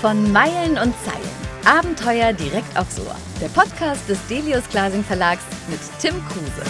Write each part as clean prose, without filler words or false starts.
Von Meilen und Zeilen. Abenteuer direkt aufs Ohr. Der Podcast des Delius Glasing Verlags mit Tim Kruse.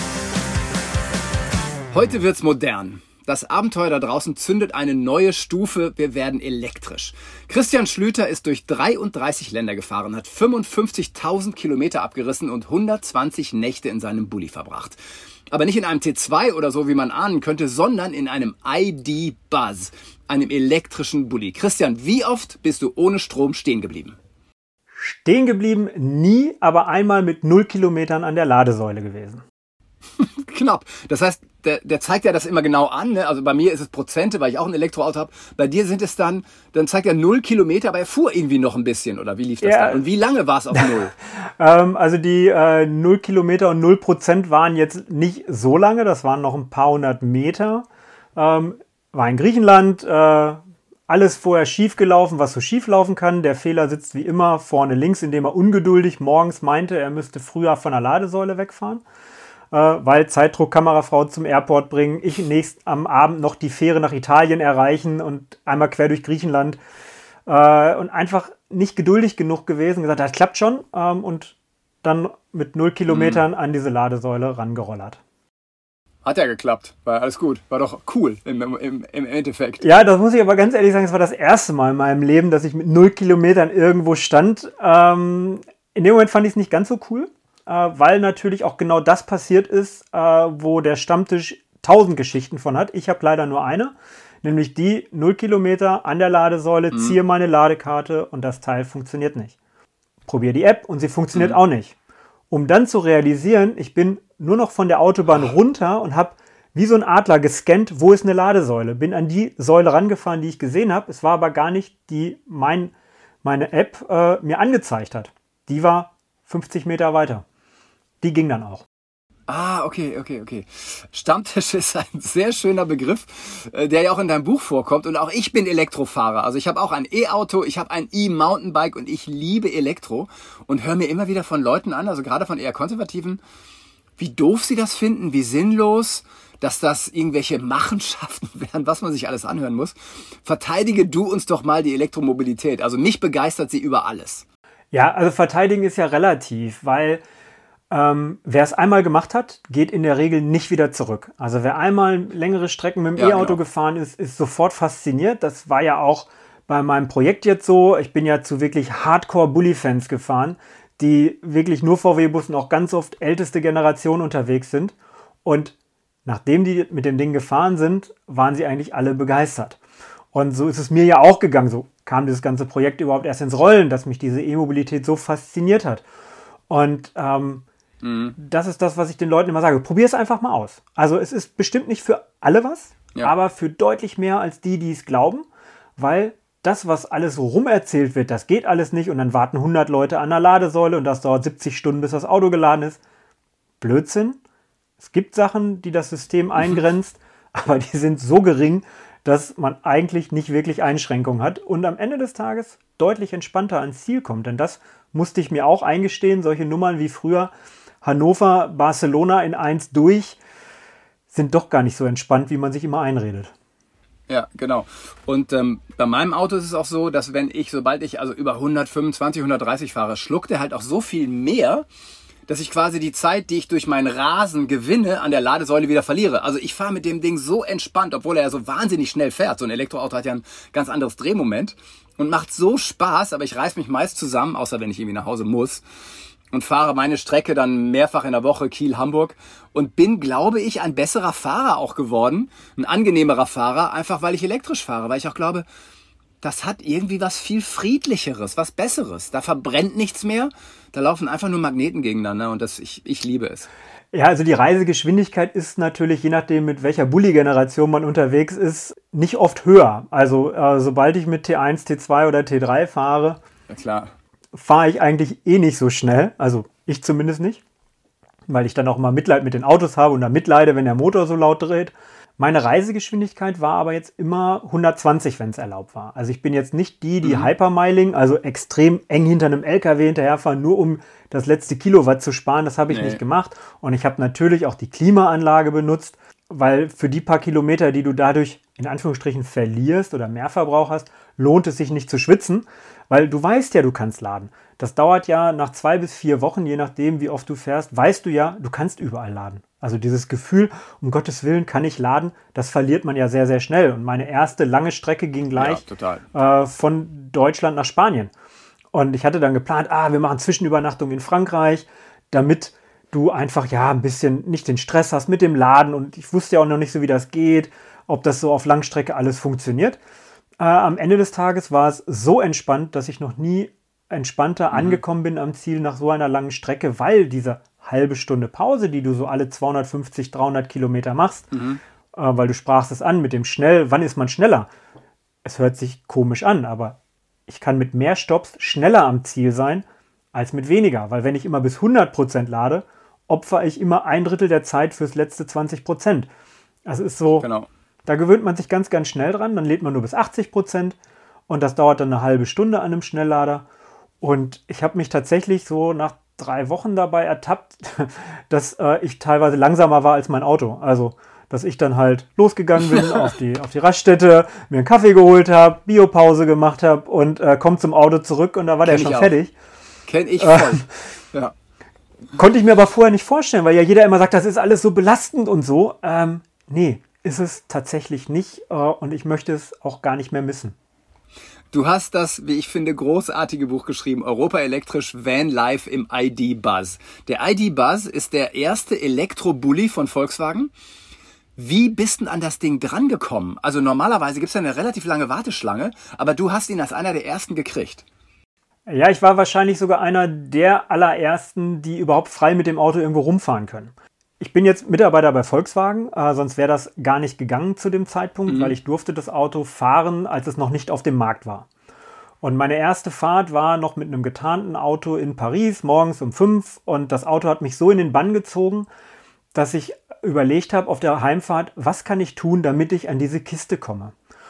Heute wird's modern. Das Abenteuer da draußen zündet eine neue Stufe. Wir werden elektrisch. Christian Schlüter ist durch 33 Länder gefahren, hat 55.000 Kilometer abgerissen und 120 Nächte in seinem Bulli verbracht. Aber nicht in einem T2 oder so, wie man ahnen könnte, sondern in einem ID Buzz, einem elektrischen Bulli. Christian, wie oft bist du ohne Strom stehen geblieben? Stehen geblieben nie, aber einmal mit 0 Kilometern an der Ladesäule gewesen. Knapp. Das heißt, der zeigt ja das immer genau an. Ne? Also bei mir ist es Prozente, weil ich auch ein Elektroauto habe. Bei dir sind es dann zeigt er 0 Kilometer, aber er fuhr irgendwie noch ein bisschen. Oder wie lief das dann? Und wie lange war es auf 0? Also die 0 Kilometer und 0% waren jetzt nicht so lange. Das waren noch ein paar hundert Meter. War in Griechenland. Alles vorher schief gelaufen, was so schief laufen kann. Der Fehler sitzt wie immer vorne links, indem er ungeduldig morgens meinte, er müsste früher von der Ladesäule wegfahren. Weil Zeitdruck, Kamerafrau zum Airport bringen, ich am Abend noch die Fähre nach Italien erreichen und einmal quer durch Griechenland und einfach nicht geduldig genug gewesen, gesagt, das klappt schon und dann mit 0 Kilometern an diese Ladesäule rangerollert. Hat ja geklappt, war alles gut, war doch cool im Endeffekt. Ja, das muss ich aber ganz ehrlich sagen, es war das erste Mal in meinem Leben, dass ich mit 0 Kilometern irgendwo stand. In dem Moment fand ich es nicht ganz so cool. Weil natürlich auch genau das passiert ist, wo der Stammtisch 1000 Geschichten von hat. Ich habe leider nur eine, nämlich die 0 Kilometer an der Ladesäule, ziehe meine Ladekarte und das Teil funktioniert nicht. Probiere die App und sie funktioniert auch nicht. Um dann zu realisieren, ich bin nur noch von der Autobahn runter und habe wie so ein Adler gescannt, wo ist eine Ladesäule. Bin an die Säule rangefahren, die ich gesehen habe. Es war aber gar nicht die meine App mir angezeigt hat. Die war 50 Meter weiter. Die ging dann auch. Okay. Stammtisch ist ein sehr schöner Begriff, der ja auch in deinem Buch vorkommt. Und auch ich bin Elektrofahrer. Also ich habe auch ein E-Auto, ich habe ein E-Mountainbike und ich liebe Elektro. Und höre mir immer wieder von Leuten an, also gerade von eher Konservativen, wie doof sie das finden, wie sinnlos, dass das irgendwelche Machenschaften wären, was man sich alles anhören muss. Verteidige du uns doch mal die Elektromobilität. Also mich begeistert sie über alles. Ja, also verteidigen ist ja relativ, weil wer es einmal gemacht hat, geht in der Regel nicht wieder zurück. Also wer einmal längere Strecken mit dem E-Auto gefahren ist, ist sofort fasziniert. Das war ja auch bei meinem Projekt jetzt so. Ich bin ja zu wirklich Hardcore-Bulli-Fans gefahren, die wirklich nur VW-Bus und auch ganz oft älteste Generation unterwegs sind. Und nachdem die mit dem Ding gefahren sind, waren sie eigentlich alle begeistert. Und so ist es mir ja auch gegangen. So kam dieses ganze Projekt überhaupt erst ins Rollen, dass mich diese E-Mobilität so fasziniert hat. Und das ist das, was ich den Leuten immer sage. Probier es einfach mal aus. Also es ist bestimmt nicht für alle was, aber für deutlich mehr als die es glauben, weil das, was alles so rumerzählt wird, das geht alles nicht und dann warten 100 Leute an der Ladesäule und das dauert 70 Stunden, bis das Auto geladen ist. Blödsinn. Es gibt Sachen, die das System eingrenzt, aber die sind so gering, dass man eigentlich nicht wirklich Einschränkungen hat und am Ende des Tages deutlich entspannter ans Ziel kommt. Denn das musste ich mir auch eingestehen. Solche Nummern wie früher Hannover, Barcelona in 1 durch sind doch gar nicht so entspannt, wie man sich immer einredet. Ja, genau. Und bei meinem Auto ist es auch so, dass sobald ich also über 125, 130 fahre, schluckt er halt auch so viel mehr, dass ich quasi die Zeit, die ich durch meinen Rasen gewinne, an der Ladesäule wieder verliere. Also ich fahre mit dem Ding so entspannt, obwohl er ja so wahnsinnig schnell fährt. So ein Elektroauto hat ja ein ganz anderes Drehmoment und macht so Spaß, aber ich reiß mich meist zusammen, außer wenn ich irgendwie nach Hause muss und fahre meine Strecke dann mehrfach in der Woche, Kiel, Hamburg und bin, glaube ich, ein besserer Fahrer auch geworden, ein angenehmerer Fahrer, einfach weil ich elektrisch fahre, weil ich auch glaube, das hat irgendwie was viel Friedlicheres, was Besseres. Da verbrennt nichts mehr, da laufen einfach nur Magneten gegeneinander und ich liebe es. Ja, also die Reisegeschwindigkeit ist natürlich, je nachdem mit welcher Bulli-Generation man unterwegs ist, nicht oft höher. Also sobald ich mit T1, T2 oder T3 fahre, ja, klar, fahre ich eigentlich nicht so schnell. Also ich zumindest nicht, weil ich dann auch mal Mitleid mit den Autos habe und dann mitleide, wenn der Motor so laut dreht. Meine Reisegeschwindigkeit war aber jetzt immer 120, wenn es erlaubt war. Also ich bin jetzt nicht die Hypermiling, also extrem eng hinter einem LKW hinterherfahren, nur um das letzte Kilowatt zu sparen. Das habe ich nicht gemacht. Und ich habe natürlich auch die Klimaanlage benutzt. weil für die paar Kilometer, die du dadurch in Anführungsstrichen verlierst oder Mehrverbrauch hast, lohnt es sich nicht zu schwitzen, weil du weißt ja, du kannst laden. Das dauert ja nach 2 bis 4 Wochen, je nachdem, wie oft du fährst, weißt du ja, du kannst überall laden. Also dieses Gefühl, um Gottes Willen kann ich laden, das verliert man ja sehr, sehr schnell. Und meine erste lange Strecke ging gleich von Deutschland nach Spanien. Und ich hatte dann geplant, wir machen Zwischenübernachtung in Frankreich, damit du einfach ein bisschen nicht den Stress hast mit dem Laden. Und ich wusste ja auch noch nicht so, wie das geht, ob das so auf Langstrecke alles funktioniert. Am Ende des Tages war es so entspannt, dass ich noch nie entspannter angekommen bin am Ziel nach so einer langen Strecke, weil diese halbe Stunde Pause, die du so alle 250, 300 Kilometer machst, weil du sprachst es an mit dem schnell, wann ist man schneller? Es hört sich komisch an, aber ich kann mit mehr Stopps schneller am Ziel sein als mit weniger, weil wenn ich immer bis 100% lade, opfere ich immer 1/3 der Zeit fürs letzte 20%. Das ist so, Da gewöhnt man sich ganz, ganz schnell dran, dann lädt man nur bis 80% und das dauert dann eine halbe Stunde an einem Schnelllader. Und ich habe mich tatsächlich so nach 3 Wochen dabei ertappt, dass ich teilweise langsamer war als mein Auto. Also, dass ich dann halt losgegangen bin auf die Raststätte, mir einen Kaffee geholt habe, Biopause gemacht habe und komme zum Auto zurück und da war der schon fertig. Kenn ich voll. Ja. Konnte ich mir aber vorher nicht vorstellen, weil ja jeder immer sagt, das ist alles so belastend und so. Nee, ist es tatsächlich nicht und ich möchte es auch gar nicht mehr missen. Du hast das, wie ich finde, großartige Buch geschrieben, Europa elektrisch Van Life im ID.Buzz. Der ID.Buzz ist der erste Elektrobully von Volkswagen. Wie bist du an das Ding drangekommen? Also normalerweise gibt es ja eine relativ lange Warteschlange, aber du hast ihn als einer der ersten gekriegt. Ja, ich war wahrscheinlich sogar einer der allerersten, die überhaupt frei mit dem Auto irgendwo rumfahren können. Ich bin jetzt Mitarbeiter bei Volkswagen, sonst wäre das gar nicht gegangen zu dem Zeitpunkt, weil ich durfte das Auto fahren, als es noch nicht auf dem Markt war. Und meine erste Fahrt war noch mit einem getarnten Auto in Paris, morgens um 5 und das Auto hat mich so in den Bann gezogen, dass ich überlegt habe auf der Heimfahrt, was kann ich tun, damit ich an diese Kiste komme.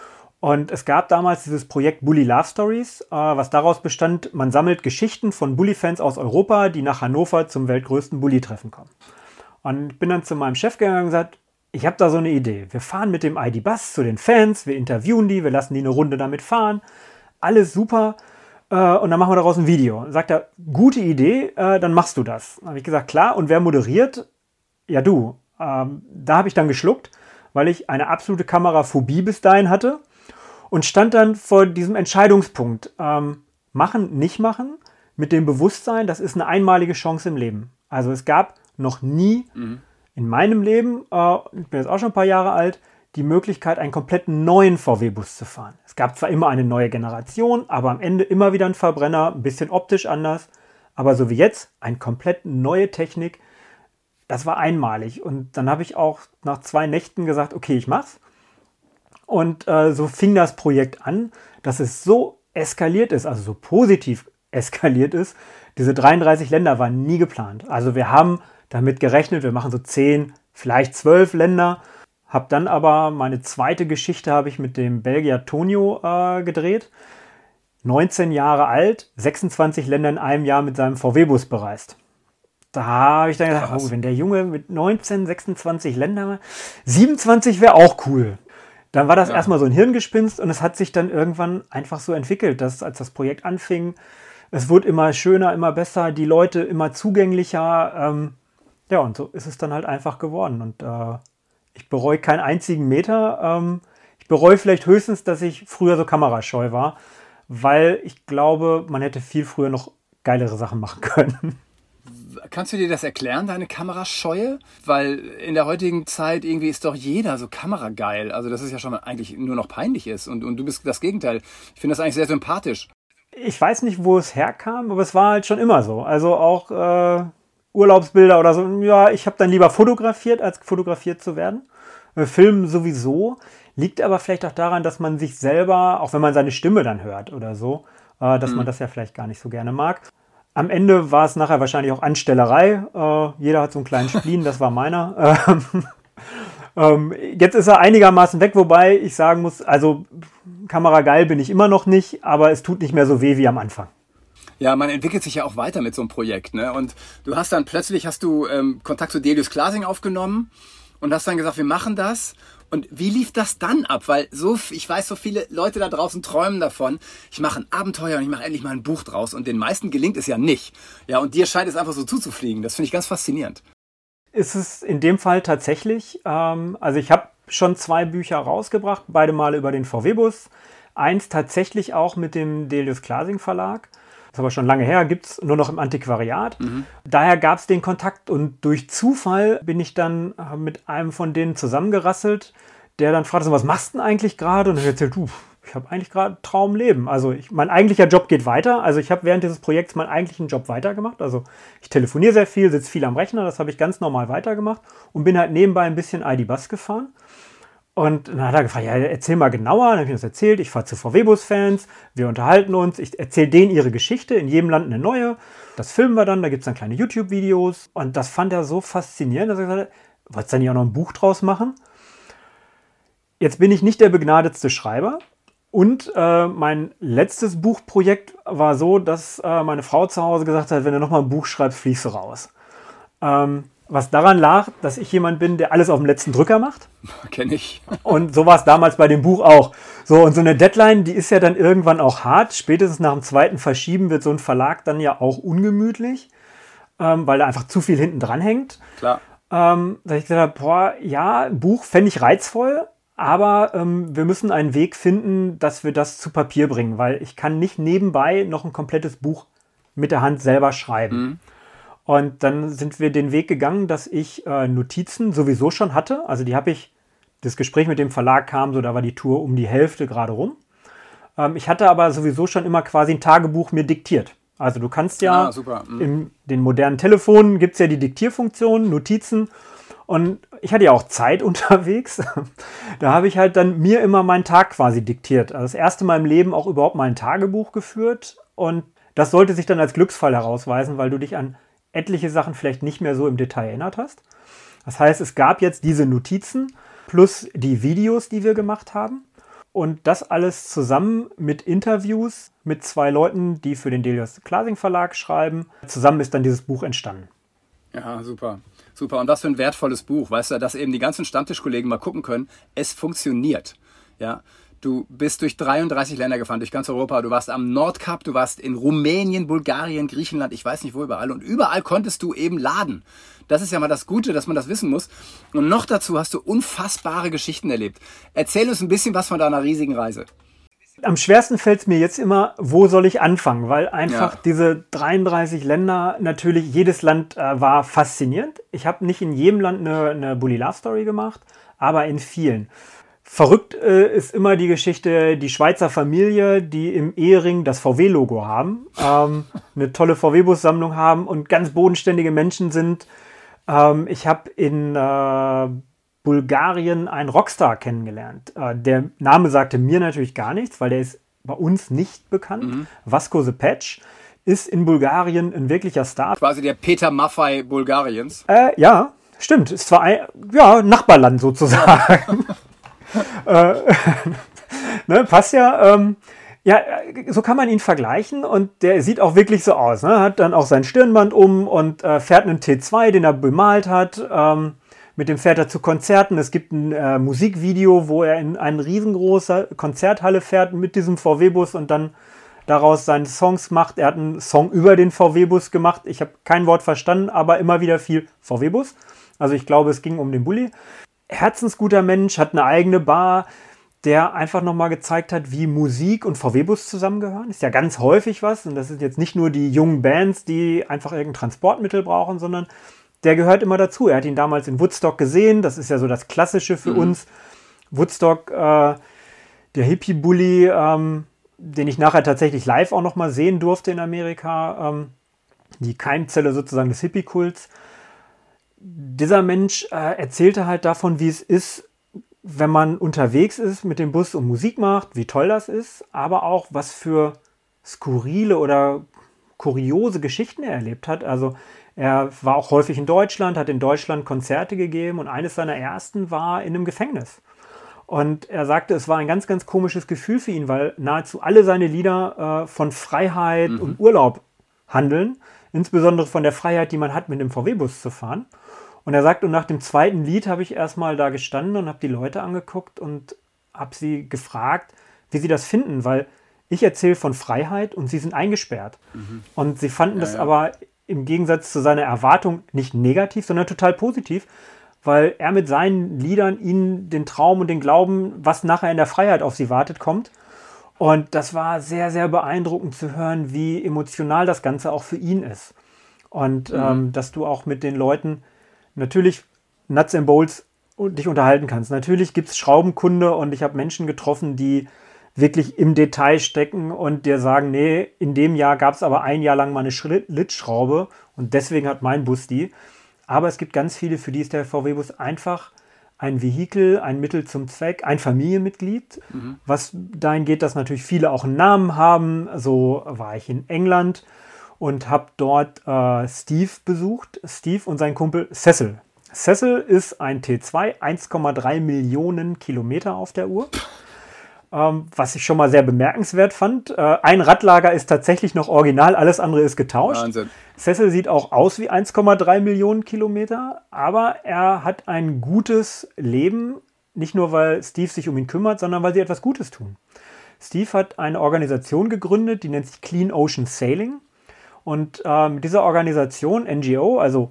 Und es gab damals dieses Projekt Bully Love Stories, was daraus bestand, man sammelt Geschichten von Bully-Fans aus Europa, die nach Hannover zum weltgrößten Bully-Treffen kommen. Und ich bin dann zu meinem Chef gegangen und gesagt, ich habe da so eine Idee. Wir fahren mit dem ID.Buzz zu den Fans, wir interviewen die, wir lassen die eine Runde damit fahren. Alles super. Und dann machen wir daraus ein Video. Sagt er, gute Idee, dann machst du das. Dann habe ich gesagt, klar. Und wer moderiert? Ja, du. Da habe ich dann geschluckt, weil ich eine absolute Kameraphobie bis dahin hatte und stand dann vor diesem Entscheidungspunkt. Machen, nicht machen, mit dem Bewusstsein, das ist eine einmalige Chance im Leben. Also es gab noch nie in meinem Leben, ich bin jetzt auch schon ein paar Jahre alt, die Möglichkeit, einen komplett neuen VW-Bus zu fahren. Es gab zwar immer eine neue Generation, aber am Ende immer wieder ein Verbrenner, ein bisschen optisch anders, aber so wie jetzt, eine komplett neue Technik, das war einmalig. Und dann habe ich auch nach 2 Nächten gesagt, okay, ich mach's. Und so fing das Projekt an, dass es so eskaliert ist, also so positiv eskaliert ist. Diese 33 Länder waren nie geplant. Also wir haben damit gerechnet, wir machen so 10, vielleicht 12 Länder. Habe dann aber meine zweite Geschichte habe ich mit dem Belgier Tonio gedreht. 19 Jahre alt, 26 Länder in einem Jahr mit seinem VW-Bus bereist. Da habe ich dann gedacht, wenn der Junge mit 19, 26 Ländern, 27 wäre auch cool. Dann war das erstmal so ein Hirngespinst und es hat sich dann irgendwann einfach so entwickelt, dass als das Projekt anfing, es wurde immer schöner, immer besser, die Leute immer zugänglicher. Und so ist es dann halt einfach geworden. Und ich bereue keinen einzigen Meter. Ich bereue vielleicht höchstens, dass ich früher so kamerascheu war, weil ich glaube, man hätte viel früher noch geilere Sachen machen können. Kannst du dir das erklären, deine Kamerascheue? Weil in der heutigen Zeit irgendwie ist doch jeder so kamerageil. Also dass es ja schon eigentlich nur noch peinlich ist. Und du bist das Gegenteil. Ich finde das eigentlich sehr sympathisch. Ich weiß nicht, wo es herkam, aber es war halt schon immer so. Also auch Urlaubsbilder oder so. Ja, ich habe dann lieber fotografiert, als fotografiert zu werden. Filmen sowieso. Liegt aber vielleicht auch daran, dass man sich selber, auch wenn man seine Stimme dann hört oder so, dass man das ja vielleicht gar nicht so gerne mag. Am Ende war es nachher wahrscheinlich auch Anstellerei. Jeder hat so einen kleinen Spleen, das war meiner. Jetzt ist er einigermaßen weg, wobei ich sagen muss, also kamerageil bin ich immer noch nicht, aber es tut nicht mehr so weh wie am Anfang. Ja, man entwickelt sich ja auch weiter mit so einem Projekt, ne? Und du hast dann plötzlich Kontakt zu Delius Clasing aufgenommen und hast dann gesagt, wir machen das. Und wie lief das dann ab? Weil ich weiß, so viele Leute da draußen träumen davon, ich mache ein Abenteuer und ich mache endlich mal ein Buch draus. Und den meisten gelingt es ja nicht. Ja, und dir scheint es einfach so zuzufliegen. Das finde ich ganz faszinierend. Ist es in dem Fall tatsächlich, also ich habe schon 2 Bücher rausgebracht, beide Male über den VW-Bus. Eins tatsächlich auch mit dem Delius Glasing Verlag. Das ist aber schon lange her, gibt es nur noch im Antiquariat. Daher gab es den Kontakt und durch Zufall bin ich dann mit einem von denen zusammengerasselt, der dann fragte, was machst du denn eigentlich gerade? Und ich erzählt, ich habe eigentlich gerade Traumleben. Also mein eigentlicher Job geht weiter. Also ich habe während dieses Projekts meinen eigentlichen Job weitergemacht. Also ich telefoniere sehr viel, sitze viel am Rechner, das habe ich ganz normal weitergemacht und bin halt nebenbei ein bisschen ID-Bus gefahren. Und dann hat er gefragt, ja, erzähl mal genauer. Dann habe ich ihm das erzählt. Ich fahre zu VW-Bus-Fans, wir unterhalten uns. Ich erzähle denen ihre Geschichte, in jedem Land eine neue. Das filmen wir dann, da gibt es dann kleine YouTube-Videos. Und das fand er so faszinierend, dass er gesagt hat, wolltest du dann nicht auch noch ein Buch draus machen? Jetzt bin ich nicht der begnadetste Schreiber. Und mein letztes Buchprojekt war so, dass meine Frau zu Hause gesagt hat, wenn du nochmal ein Buch schreibst, fliegst du raus. Was daran lag, dass ich jemand bin, der alles auf dem letzten Drücker macht. Kenn ich. Und so war es damals bei dem Buch auch. So, und so eine Deadline, die ist ja dann irgendwann auch hart. Spätestens nach dem zweiten Verschieben wird so ein Verlag dann ja auch ungemütlich, weil da einfach zu viel hinten dran hängt. Klar. Da ich gesagt habe, ein Buch fände ich reizvoll, aber wir müssen einen Weg finden, dass wir das zu Papier bringen, weil ich kann nicht nebenbei noch ein komplettes Buch mit der Hand selber schreiben. Und dann sind wir den Weg gegangen, dass ich Notizen sowieso schon hatte. Also die habe ich, das Gespräch mit dem Verlag kam, so da war die Tour um die Hälfte gerade rum. Ich hatte aber sowieso schon immer quasi ein Tagebuch mir diktiert. Also du kannst ja, in den modernen Telefonen gibt es ja die Diktierfunktion, Notizen. Und ich hatte ja auch Zeit unterwegs. Da habe ich halt dann mir immer meinen Tag quasi diktiert. Also das erste Mal im Leben auch überhaupt mal ein Tagebuch geführt. Und das sollte sich dann als Glücksfall herausweisen, weil du dich an etliche Sachen vielleicht nicht mehr so im Detail erinnert hast. Das heißt, es gab jetzt diese Notizen plus die Videos, die wir gemacht haben. Und das alles zusammen mit Interviews mit 2 Leuten, die für den Delius Glasing Verlag schreiben. Zusammen ist dann dieses Buch entstanden. Ja, super. Super. Und was für ein wertvolles Buch. Weißt du, dass eben die ganzen Stammtischkollegen mal gucken können, es funktioniert. Ja. Du bist durch 33 Länder gefahren, durch ganz Europa. Du warst am Nordkap, du warst in Rumänien, Bulgarien, Griechenland, ich weiß nicht wo überall. Und überall konntest du eben laden. Das ist ja mal das Gute, dass man das wissen muss. Und noch dazu hast du unfassbare Geschichten erlebt. Erzähl uns ein bisschen was von deiner riesigen Reise. Am schwersten fällt es mir jetzt immer, wo soll ich anfangen? Weil einfach diese 33 Länder, natürlich jedes Land war faszinierend. Ich habe nicht in jedem Land eine Bully Love Story gemacht, aber in vielen. Verrückt ist immer die Geschichte, die Schweizer Familie, die im Ehering das VW-Logo haben, eine tolle VW-Bus-Sammlung haben und ganz bodenständige Menschen sind. Ich habe in Bulgarien einen Rockstar kennengelernt. Der Name sagte mir natürlich gar nichts, weil der ist bei uns nicht bekannt. Vasco the Patch ist in Bulgarien ein wirklicher Star. Quasi der Peter Maffay Bulgariens. Ja, stimmt. Ist zwar ein Nachbarland sozusagen. Ne, passt ja. So kann man ihn vergleichen und der sieht auch wirklich so aus. Ne? Hat dann auch sein Stirnband um und fährt einen T2, den er bemalt hat. Mit dem fährt er zu Konzerten. Es gibt ein Musikvideo, wo er in eine riesengroße Konzerthalle fährt mit diesem VW-Bus und dann daraus seine Songs macht. Er hat einen Song über den VW-Bus gemacht. Ich habe kein Wort verstanden, aber immer wieder viel VW-Bus. Also ich glaube, es ging um den Bulli. Herzensguter Mensch, hat eine eigene Bar, der einfach nochmal gezeigt hat, wie Musik und VW-Bus zusammengehören. Ist ja ganz häufig was. Und das sind jetzt nicht nur die jungen Bands, die einfach irgendein Transportmittel brauchen, sondern der gehört immer dazu. Er hat ihn damals in Woodstock gesehen. Das ist ja so das Klassische für uns. Woodstock, der Hippie-Bully, den ich nachher tatsächlich live auch nochmal sehen durfte in Amerika. Die Keimzelle sozusagen des Hippie-Kults. Dieser Mensch erzählte halt davon, wie es ist, wenn man unterwegs ist mit dem Bus und Musik macht, wie toll das ist, aber auch, was für skurrile oder kuriose Geschichten er erlebt hat. Also er war auch häufig in Deutschland, hat in Deutschland Konzerte gegeben und eines seiner ersten war in einem Gefängnis. Und er sagte, es war ein ganz, ganz komisches Gefühl für ihn, weil nahezu alle seine Lieder von Freiheit und Urlaub handeln, insbesondere von der Freiheit, die man hat, mit dem VW-Bus zu fahren. Und er sagt, und nach dem zweiten Lied habe ich erstmal da gestanden und habe die Leute angeguckt und habe sie gefragt, wie sie das finden, weil ich erzähle von Freiheit und sie sind eingesperrt. Und sie fanden das aber im Gegensatz zu seiner Erwartung nicht negativ, sondern total positiv, weil er mit seinen Liedern ihnen den Traum und den Glauben, was nachher in der Freiheit auf sie wartet, kommt. Und das war sehr, sehr beeindruckend zu hören, wie emotional das Ganze auch für ihn ist. Und dass du auch mit den Leuten natürlich Nuts and Bolts dich unterhalten kannst. Natürlich gibt es Schraubenkunde und ich habe Menschen getroffen, die wirklich im Detail stecken und dir sagen, nee, in dem Jahr gab es aber ein Jahr lang mal eine Schlitzschraube und deswegen hat mein Bus die. Aber es gibt ganz viele, für die ist der VW-Bus einfach ein Vehikel, ein Mittel zum Zweck, ein Familienmitglied, was dahin geht, dass natürlich viele auch einen Namen haben. So war ich in England und habe dort Steve besucht. Steve und sein Kumpel Cecil. Cecil ist ein T2, 1,3 Millionen Kilometer auf der Uhr. Was ich schon mal sehr bemerkenswert fand. Ein Radlager ist tatsächlich noch original, alles andere ist getauscht. Wahnsinn. Cecil sieht auch aus wie 1,3 Millionen Kilometer, aber er hat ein gutes Leben, nicht nur, weil Steve sich um ihn kümmert, sondern weil sie etwas Gutes tun. Steve hat eine Organisation gegründet, die nennt sich Clean Ocean Sailing. Und mit dieser Organisation, NGO, also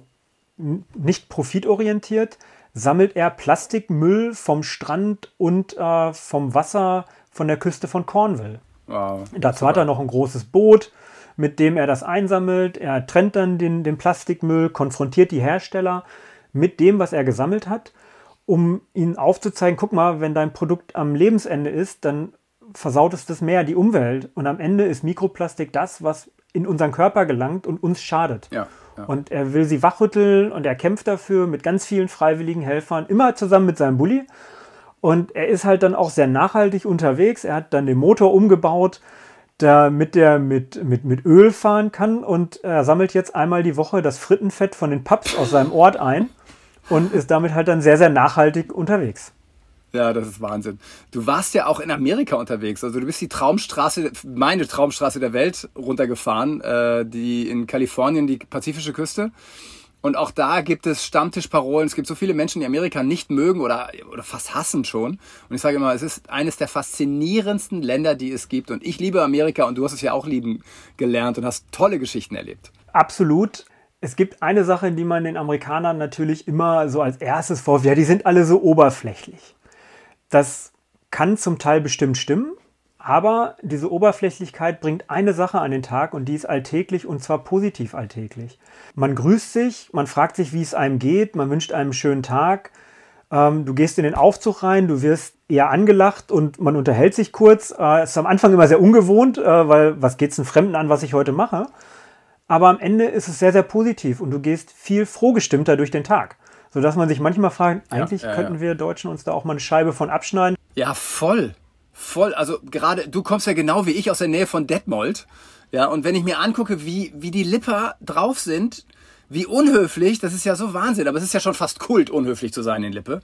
nicht profitorientiert, sammelt er Plastikmüll vom Strand und vom Wasser von der Küste von Cornwall. Wow. Dazu hat er noch ein großes Boot, mit dem er das einsammelt. Er trennt dann den Plastikmüll, konfrontiert die Hersteller mit dem, was er gesammelt hat, um ihnen aufzuzeigen, guck mal, wenn dein Produkt am Lebensende ist, dann versaut es das Meer, die Umwelt. Und am Ende ist Mikroplastik das, was in unseren Körper gelangt und uns schadet. Ja. Und er will sie wachrütteln und er kämpft dafür mit ganz vielen freiwilligen Helfern, immer zusammen mit seinem Bulli. Und er ist halt dann auch sehr nachhaltig unterwegs. Er hat dann den Motor umgebaut, damit er mit Öl fahren kann. Und er sammelt jetzt einmal die Woche das Frittenfett von den Pubs aus seinem Ort ein und ist damit halt dann sehr, sehr nachhaltig unterwegs. Ja, das ist Wahnsinn. Du warst ja auch in Amerika unterwegs. Also du bist die Traumstraße, meine Traumstraße der Welt runtergefahren, die in Kalifornien, die pazifische Küste. Und auch da gibt es Stammtischparolen. Es gibt so viele Menschen, die Amerika nicht mögen oder fast hassen schon. Und ich sage immer, es ist eines der faszinierendsten Länder, die es gibt. Und ich liebe Amerika und du hast es ja auch lieben gelernt und hast tolle Geschichten erlebt. Absolut. Es gibt eine Sache, die man den Amerikanern natürlich immer so als erstes vorwirft. Ja, die sind alle so oberflächlich. Das kann zum Teil bestimmt stimmen, aber diese Oberflächlichkeit bringt eine Sache an den Tag und die ist alltäglich und zwar positiv alltäglich. Man grüßt sich, man fragt sich, wie es einem geht, man wünscht einem einen schönen Tag, du gehst in den Aufzug rein, du wirst eher angelacht und man unterhält sich kurz. Es ist am Anfang immer sehr ungewohnt, weil was geht's einen Fremden an, was ich heute mache? Aber am Ende ist es sehr, sehr positiv und du gehst viel frohgestimmter durch den Tag. Sodass man sich manchmal fragt, eigentlich könnten wir Deutschen uns da auch mal eine Scheibe von abschneiden. Ja, voll. Also gerade, du kommst ja genau wie ich aus der Nähe von Detmold. Ja, und wenn ich mir angucke, wie die Lipper drauf sind, wie unhöflich, das ist ja so Wahnsinn. Aber es ist ja schon fast Kult, unhöflich zu sein in Lippe.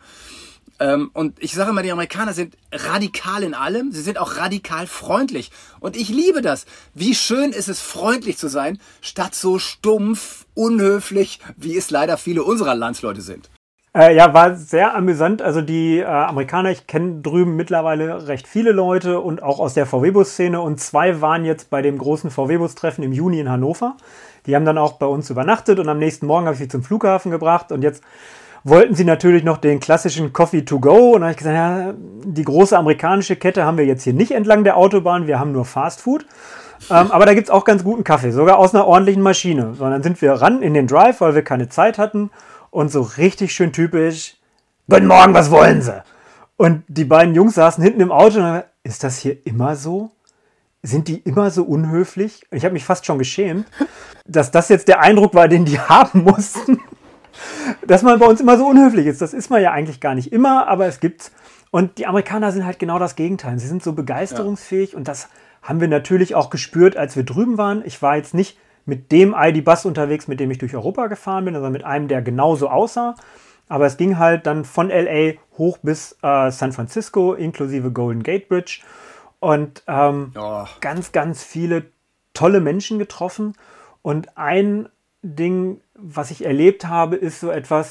Und ich sage immer, die Amerikaner sind radikal in allem. Sie sind auch radikal freundlich. Und ich liebe das. Wie schön ist es, freundlich zu sein, statt so stumpf, unhöflich, wie es leider viele unserer Landsleute sind. Ja, war sehr amüsant. Also die Amerikaner, ich kenne drüben mittlerweile recht viele Leute und auch aus der VW-Bus-Szene. Und 2 waren jetzt bei dem großen VW-Bus-Treffen im Juni in Hannover. Die haben dann auch bei uns übernachtet und am nächsten Morgen habe ich sie zum Flughafen gebracht. Und jetzt wollten sie natürlich noch den klassischen Coffee to go. Und dann habe ich gesagt, ja, die große amerikanische Kette haben wir jetzt hier nicht entlang der Autobahn. Wir haben nur Fast Food. Aber da gibt es auch ganz guten Kaffee, sogar aus einer ordentlichen Maschine. So, und dann sind wir ran in den Drive, weil wir keine Zeit hatten. Und so richtig schön typisch, guten Morgen, was wollen Sie? Und die beiden Jungs saßen hinten im Auto und haben gesagt, ist das hier immer so? Sind die immer so unhöflich? Ich habe mich fast schon geschämt, dass das jetzt der Eindruck war, den die haben mussten. Dass man bei uns immer so unhöflich ist. Das ist man ja eigentlich gar nicht immer, aber es gibt's. Und die Amerikaner sind halt genau das Gegenteil. Sie sind so begeisterungsfähig und das haben wir natürlich auch gespürt, als wir drüben waren. Ich war jetzt nicht mit dem ID-Bus unterwegs, mit dem ich durch Europa gefahren bin, sondern mit einem, der genauso aussah. Aber es ging halt dann von LA hoch bis San Francisco, inklusive Golden Gate Bridge. Und ganz, ganz viele tolle Menschen getroffen. Und ein Ding, was ich erlebt habe, ist so etwas,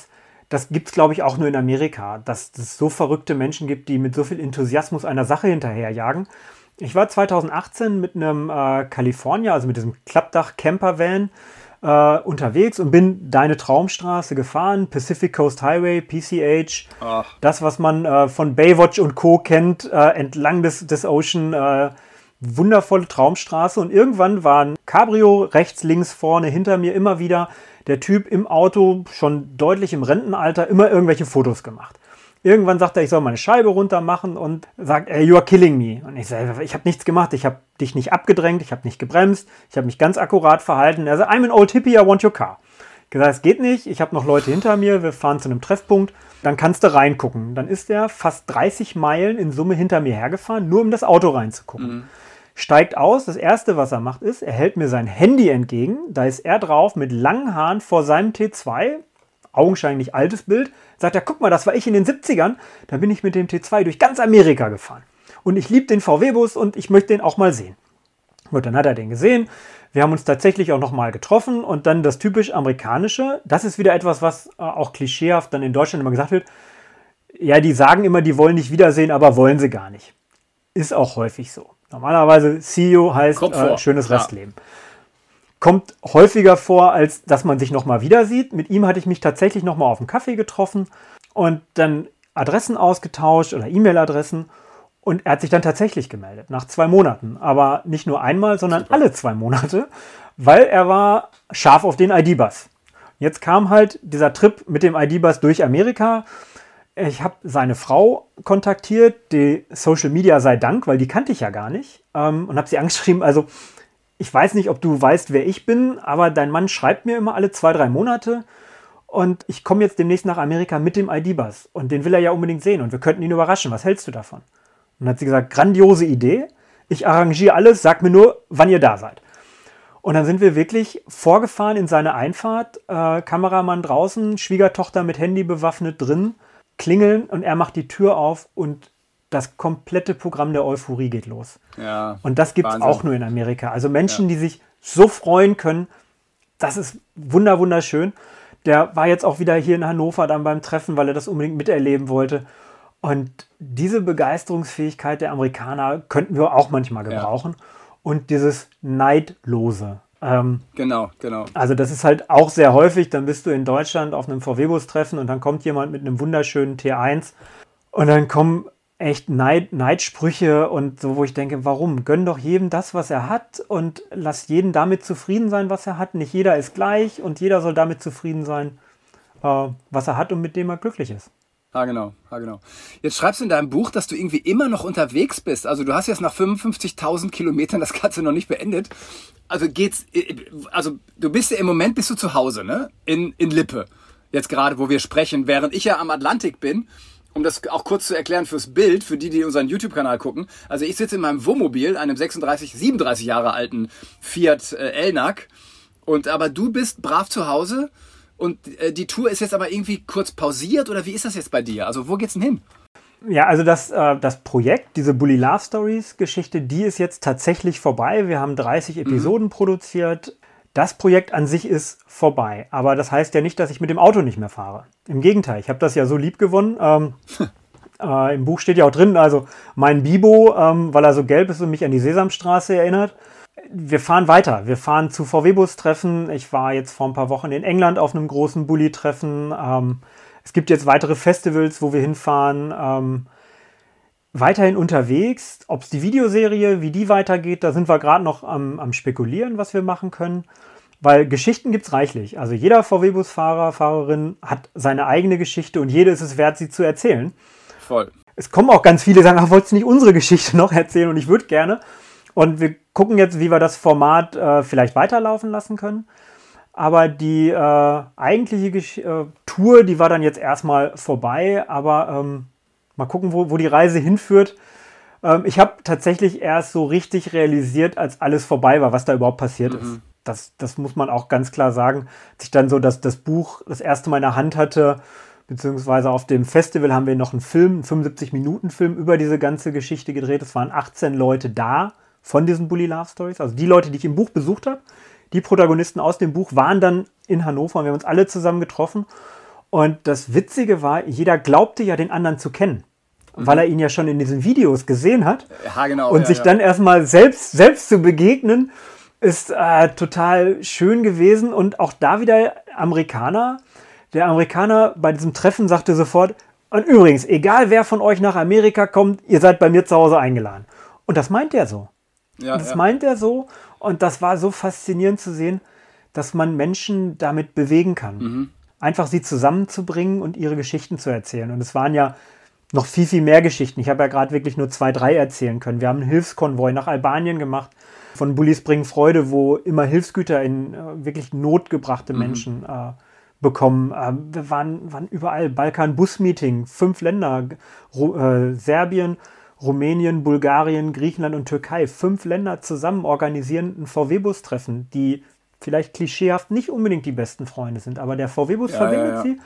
das gibt es, glaube ich, auch nur in Amerika, dass es so verrückte Menschen gibt, die mit so viel Enthusiasmus einer Sache hinterherjagen. Ich war 2018 mit einem California, also mit diesem Klappdach-Camper-Van unterwegs und bin deine Traumstraße gefahren, Pacific Coast Highway, PCH, das, was man von Baywatch und Co. kennt, entlang des Ocean, wundervolle Traumstraße. Und irgendwann war ein Cabrio rechts, links, vorne, hinter mir immer wieder der Typ im Auto, schon deutlich im Rentenalter, immer irgendwelche Fotos gemacht. Irgendwann sagt er, ich soll meine Scheibe runter machen und sagt, you are killing me. Und ich sage, ich habe nichts gemacht, ich habe dich nicht abgedrängt, ich habe nicht gebremst, ich habe mich ganz akkurat verhalten. Er sagt, I'm an old hippie, I want your car. Ich gesagt, es geht nicht, ich habe noch Leute hinter mir, wir fahren zu einem Treffpunkt, dann kannst du reingucken. Dann ist er fast 30 Meilen in Summe hinter mir hergefahren, nur um das Auto reinzugucken. Steigt aus, das Erste, was er macht, ist, er hält mir sein Handy entgegen, da ist er drauf mit langen Haaren vor seinem T2, augenscheinlich altes Bild, sagt er, guck mal, das war ich in den 70ern, da bin ich mit dem T2 durch ganz Amerika gefahren. Und ich liebe den VW-Bus und ich möchte den auch mal sehen. Gut, dann hat er den gesehen, wir haben uns tatsächlich auch nochmal getroffen und dann das typisch amerikanische, das ist wieder etwas, was auch klischeehaft dann in Deutschland immer gesagt wird, ja, die sagen immer, die wollen dich wiedersehen, aber wollen sie gar nicht. Ist auch häufig so. Normalerweise see you heißt schönes Restleben. Kommt häufiger vor, als dass man sich nochmal wieder sieht. Mit ihm hatte ich mich tatsächlich nochmal auf einen Kaffee getroffen und dann Adressen ausgetauscht oder E-Mail-Adressen. Und er hat sich dann tatsächlich gemeldet, nach 2 Monaten. Aber nicht nur einmal, sondern alle 2 Monate, weil er war scharf auf den ID-Bus. Jetzt kam halt dieser Trip mit dem ID-Bus durch Amerika. Ich habe seine Frau kontaktiert, die Social Media sei Dank, weil die kannte ich ja gar nicht. Und habe sie angeschrieben, also ich weiß nicht, ob du weißt, wer ich bin, aber dein Mann schreibt mir immer alle 2-3 Monate und ich komme jetzt demnächst nach Amerika mit dem ID-Bus und den will er ja unbedingt sehen und wir könnten ihn überraschen. Was hältst du davon? Und dann hat sie gesagt, grandiose Idee, ich arrangiere alles, sag mir nur, wann ihr da seid. Und dann sind wir wirklich vorgefahren in seine Einfahrt, Kameramann draußen, Schwiegertochter mit Handy bewaffnet drin, klingeln und er macht die Tür auf und das komplette Programm der Euphorie geht los. Ja, und das gibt es auch nur in Amerika. Also Menschen, die sich so freuen können, das ist wunderschön. Der war jetzt auch wieder hier in Hannover dann beim Treffen, weil er das unbedingt miterleben wollte. Und diese Begeisterungsfähigkeit der Amerikaner könnten wir auch manchmal gebrauchen. Ja. Und dieses Neidlose. Genau. Also das ist halt auch sehr häufig. Dann bist du in Deutschland auf einem VW-Bus-Treffen und dann kommt jemand mit einem wunderschönen T1 und dann kommen echt Neidsprüche und so, wo ich denke, warum? Gönn doch jedem das, was er hat und lass jeden damit zufrieden sein, was er hat. Nicht jeder ist gleich und jeder soll damit zufrieden sein, was er hat und mit dem er glücklich ist. Genau. Jetzt schreibst du in deinem Buch, dass du irgendwie immer noch unterwegs bist. Also du hast jetzt nach 55.000 Kilometern das Ganze noch nicht beendet. Also du bist ja im Moment bist du zu Hause, ne? In Lippe. Jetzt gerade, wo wir sprechen, während ich ja am Atlantik bin. Um das auch kurz zu erklären fürs Bild, für die unseren YouTube-Kanal gucken. Also ich sitze in meinem Wohnmobil, einem 37 Jahre alten Fiat Elnac. Aber du bist brav zu Hause und die Tour ist jetzt aber irgendwie kurz pausiert oder wie ist das jetzt bei dir? Also wo geht's denn hin? Ja, also das Projekt, diese Bully Love Stories Geschichte, die ist jetzt tatsächlich vorbei. Wir haben 30 Episoden produziert. Das Projekt an sich ist vorbei, aber das heißt ja nicht, dass ich mit dem Auto nicht mehr fahre. Im Gegenteil, ich habe das ja so lieb gewonnen. Im Buch steht ja auch drin, also mein Bibo, weil er so gelb ist und mich an die Sesamstraße erinnert. Wir fahren weiter, wir fahren zu VW-Bus-Treffen. Ich war jetzt vor ein paar Wochen in England auf einem großen Bulli-Treffen. Es gibt jetzt weitere Festivals, wo wir hinfahren. Weiterhin unterwegs, ob es die Videoserie, wie die weitergeht, da sind wir gerade noch am Spekulieren, was wir machen können. Weil Geschichten gibt es reichlich. Also jeder VW-Bus-Fahrer, Fahrerin hat seine eigene Geschichte und jede ist es wert, sie zu erzählen. Voll. Es kommen auch ganz viele, die sagen, wolltest du nicht unsere Geschichte noch erzählen? Und ich würde gerne. Und wir gucken jetzt, wie wir das Format vielleicht weiterlaufen lassen können. Aber die eigentliche Tour, die war dann jetzt erstmal vorbei. Aber mal gucken, wo die Reise hinführt. Ich habe tatsächlich erst so richtig realisiert, als alles vorbei war, was da überhaupt passiert ist. Das muss man auch ganz klar sagen. Als ich dann so das Buch das erste Mal in der Hand hatte, beziehungsweise auf dem Festival haben wir noch einen 75-Minuten-Film über diese ganze Geschichte gedreht. Es waren 18 Leute da von diesen Bully Love Stories. Also die Leute, die ich im Buch besucht habe, die Protagonisten aus dem Buch waren dann in Hannover und wir haben uns alle zusammen getroffen. Und das Witzige war, jeder glaubte ja, den anderen zu kennen, weil er ihn ja schon in diesen Videos gesehen hat. Ja, genau. Und sich dann erstmal selbst zu begegnen, ist total schön gewesen. Und auch da wieder der Amerikaner bei diesem Treffen sagte sofort, und übrigens, egal wer von euch nach Amerika kommt, ihr seid bei mir zu Hause eingeladen. Und das meint er so. Meint er so. Und das war so faszinierend zu sehen, dass man Menschen damit bewegen kann. Einfach sie zusammenzubringen und ihre Geschichten zu erzählen. Und es waren ja noch viel, viel mehr Geschichten. Ich habe ja gerade wirklich nur 2, 3 erzählen können. Wir haben einen Hilfskonvoi nach Albanien gemacht, von Bullis bringen Freude, wo immer Hilfsgüter in wirklich notgebrachte Menschen bekommen. Wir waren überall. Balkan-Bus-Meeting, 5 Länder, Serbien, Rumänien, Bulgarien, Griechenland und Türkei. 5 Länder zusammen organisieren ein VW-Bus-Treffen, die vielleicht klischeehaft nicht unbedingt die besten Freunde sind, aber der VW-Bus verbindet sie.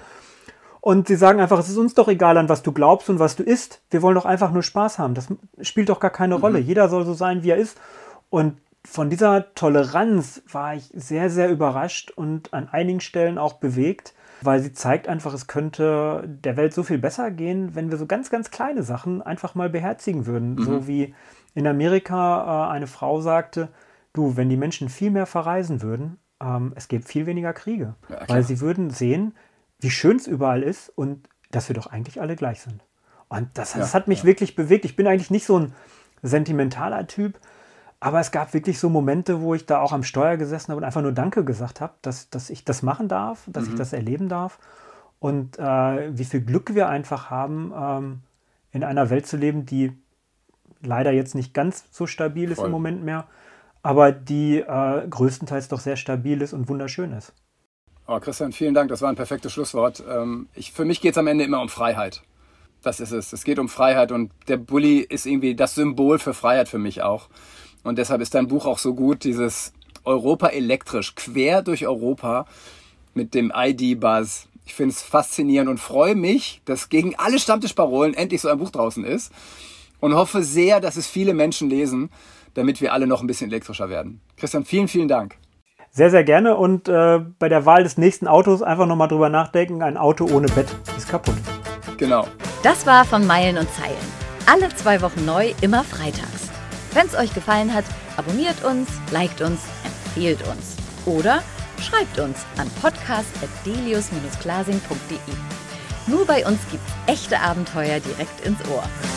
Und sie sagen einfach, es ist uns doch egal, an was du glaubst und was du isst. Wir wollen doch einfach nur Spaß haben. Das spielt doch gar keine Rolle. Jeder soll so sein, wie er ist. Und von dieser Toleranz war ich sehr, sehr überrascht und an einigen Stellen auch bewegt, weil sie zeigt einfach, es könnte der Welt so viel besser gehen, wenn wir so ganz, ganz kleine Sachen einfach mal beherzigen würden. So wie in Amerika eine Frau sagte, du, wenn die Menschen viel mehr verreisen würden, es gäbe viel weniger Kriege. Ja, weil sie würden sehen, wie schön es überall ist und dass wir doch eigentlich alle gleich sind. Und das hat mich wirklich bewegt. Ich bin eigentlich nicht so ein sentimentaler Typ, aber es gab wirklich so Momente, wo ich da auch am Steuer gesessen habe und einfach nur Danke gesagt habe, dass ich das machen darf, dass ich das erleben darf und wie viel Glück wir einfach haben, in einer Welt zu leben, die leider jetzt nicht ganz so stabil ist im Moment mehr, aber die größtenteils doch sehr stabil ist und wunderschön ist. Oh, Christian, vielen Dank. Das war ein perfektes Schlusswort. Für mich geht es am Ende immer um Freiheit. Das ist es. Es geht um Freiheit und der Bulli ist irgendwie das Symbol für Freiheit für mich auch. Und deshalb ist dein Buch auch so gut, dieses Europa elektrisch, quer durch Europa mit dem ID-Buzz. Ich finde es faszinierend und freue mich, dass gegen alle Stammtischparolen endlich so ein Buch draußen ist und hoffe sehr, dass es viele Menschen lesen, damit wir alle noch ein bisschen elektrischer werden. Christian, vielen, vielen Dank. Sehr, sehr gerne und bei der Wahl des nächsten Autos einfach nochmal drüber nachdenken, ein Auto ohne Bett ist kaputt. Genau. Das war von Meilen und Zeilen. Alle 2 Wochen neu, immer freitags. Wenn es euch gefallen hat, abonniert uns, liked uns, empfehlt uns. Oder schreibt uns an podcast@delius-glasing.de. Nur bei uns gibt's echte Abenteuer direkt ins Ohr.